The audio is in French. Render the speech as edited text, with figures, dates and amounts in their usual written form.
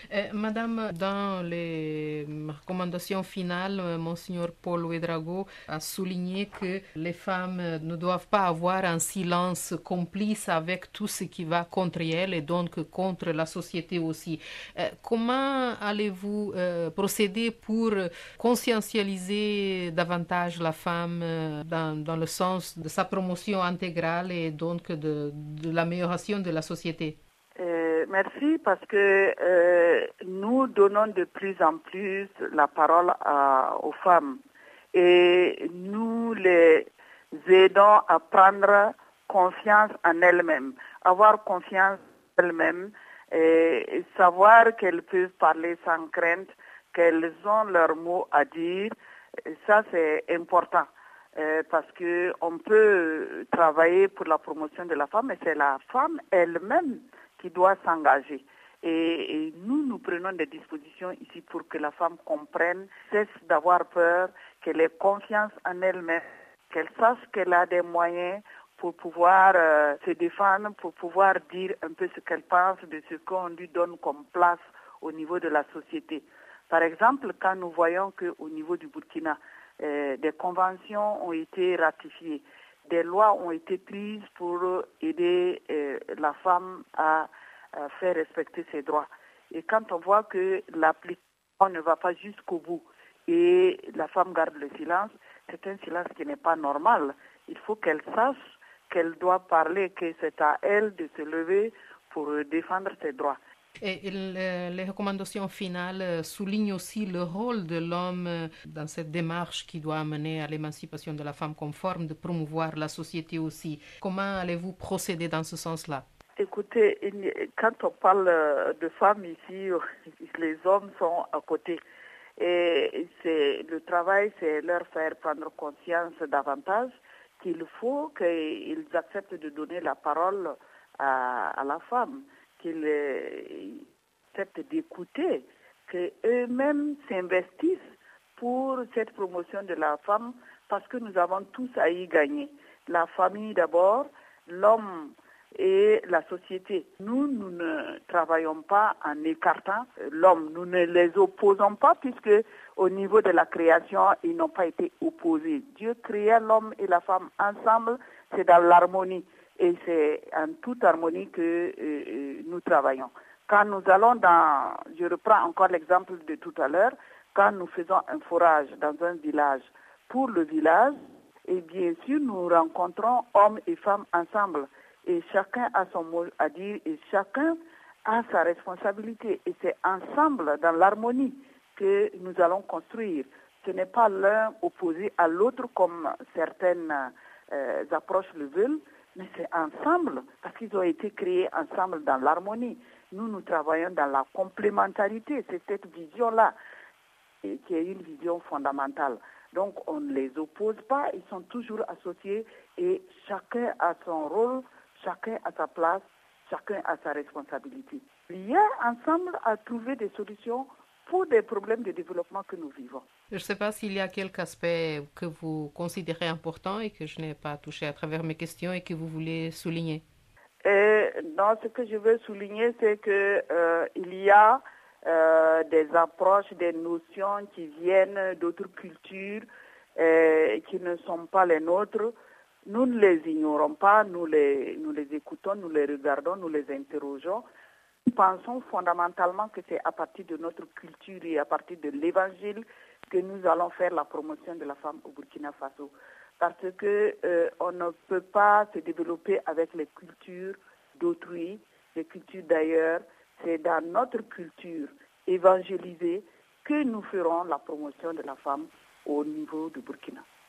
Madame, dans les recommandations finales, Monseigneur Paul Ouedraogo a souligné que les femmes ne doivent pas avoir un silence complice avec tout ce qui va contre elles et donc contre la société aussi. Comment allez-vous procéder pour conscientialiser davantage la femme dans le sens de sa promotion intégrale et donc de l'amélioration de la société? Merci parce que nous donnons de plus en plus la parole aux femmes et nous les aidons à prendre confiance en elles-mêmes, avoir confiance en elles-mêmes et savoir qu'elles peuvent parler sans crainte, qu'elles ont leurs mots à dire. Et ça, c'est important. Parce que on peut travailler pour la promotion de la femme, mais c'est la femme elle-même qui doit s'engager. Et nous prenons des dispositions ici pour que la femme comprenne, cesse d'avoir peur, qu'elle ait confiance en elle-même, qu'elle sache qu'elle a des moyens pour pouvoir se défendre, pour pouvoir dire un peu ce qu'elle pense de ce qu'on lui donne comme place au niveau de la société. Par exemple, quand nous voyons qu'au niveau du Burkina, des conventions ont été ratifiées, des lois ont été prises pour aider la femme à faire respecter ses droits. Et quand on voit que l'application ne va pas jusqu'au bout et la femme garde le silence, c'est un silence qui n'est pas normal. Il faut qu'elle sache qu'elle doit parler, que c'est à elle de se lever pour défendre ses droits. Et les recommandations finales soulignent aussi le rôle de l'homme dans cette démarche qui doit amener à l'émancipation de la femme conforme, de promouvoir la société aussi. Comment allez-vous procéder dans ce sens-là? Écoutez, quand on parle de femmes ici, les hommes sont à côté. Et le travail, c'est leur faire prendre conscience davantage qu'il faut qu'ils acceptent de donner la parole à la femme, qu'ils acceptent d'écouter, qu'eux-mêmes s'investissent pour cette promotion de la femme parce que nous avons tous à y gagner. La famille d'abord, l'homme et la société. Nous ne travaillons pas en écartant l'homme. Nous ne les opposons pas puisque au niveau de la création, ils n'ont pas été opposés. Dieu créa l'homme et la femme ensemble, c'est dans l'harmonie. Et c'est en toute harmonie que nous travaillons. Quand nous allons je reprends encore l'exemple de tout à l'heure, quand nous faisons un forage dans un village, pour le village, et bien sûr, nous rencontrons hommes et femmes ensemble. Et chacun a son mot à dire et chacun a sa responsabilité. Et c'est ensemble, dans l'harmonie, que nous allons construire. Ce n'est pas l'un opposé à l'autre comme certaines approches le veulent, mais c'est ensemble, parce qu'ils ont été créés ensemble dans l'harmonie. Nous travaillons dans la complémentarité. C'est cette vision-là qui est une vision fondamentale. Donc on ne les oppose pas, ils sont toujours associés et chacun a son rôle, chacun a sa place, chacun a sa responsabilité. Liés ensemble à trouver des solutions pour des problèmes de développement que nous vivons. Je ne sais pas s'il y a quelques aspects que vous considérez importants et que je n'ai pas touché à travers mes questions et que vous voulez souligner. Non, ce que je veux souligner, c'est qu'il y a des approches, des notions qui viennent d'autres cultures qui ne sont pas les nôtres. Nous ne les ignorons pas, nous les écoutons, nous les regardons, nous les interrogeons. Nous pensons fondamentalement que c'est à partir de notre culture et à partir de l'évangile que nous allons faire la promotion de la femme au Burkina Faso. Parce que on ne peut pas se développer avec les cultures d'autrui, les cultures d'ailleurs. C'est dans notre culture évangélisée que nous ferons la promotion de la femme au niveau du Burkina.